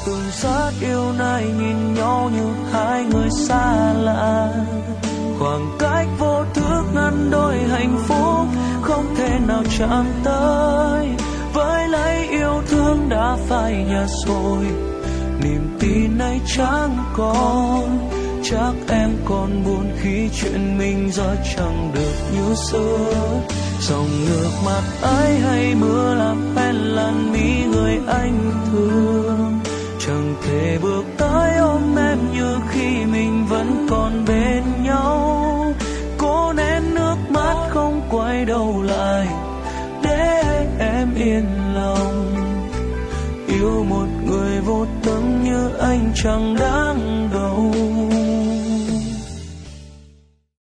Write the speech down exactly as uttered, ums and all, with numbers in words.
từng rất yêu nay nhìn nhau như hai người xa lạ. Khoảng cách vô thức ngăn đôi hạnh phúc không thể nào chạm tới. Với lấy yêu thương đã phai nhạt rồi, niềm tin ấy chẳng còn. Chắc em còn buồn khi chuyện mình giờ chẳng được như xưa. Dòng nước mắt ấy hay mưa làm phen lăn mi người anh thương. Chẳng thể bước tới ôm em như khi mình vẫn còn bên nhau. Cố nén nước mắt không quay đầu lại để em yên lòng. Yêu một người vô tâm như anh chẳng đáng đâu.